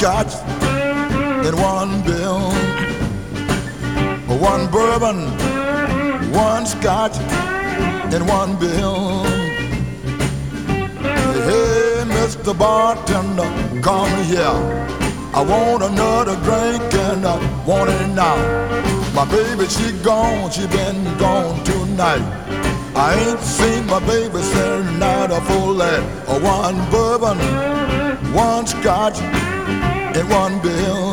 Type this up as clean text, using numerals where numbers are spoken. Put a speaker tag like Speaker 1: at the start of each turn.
Speaker 1: scotch in one bill, one bourbon, one scotch in one bill. Hey, Mr. Bartender, come here. I want another drink and I want it now. My baby, she gone, she been gone tonight. I ain't seen my baby since night of full at one bourbon, one scotch, and one bill.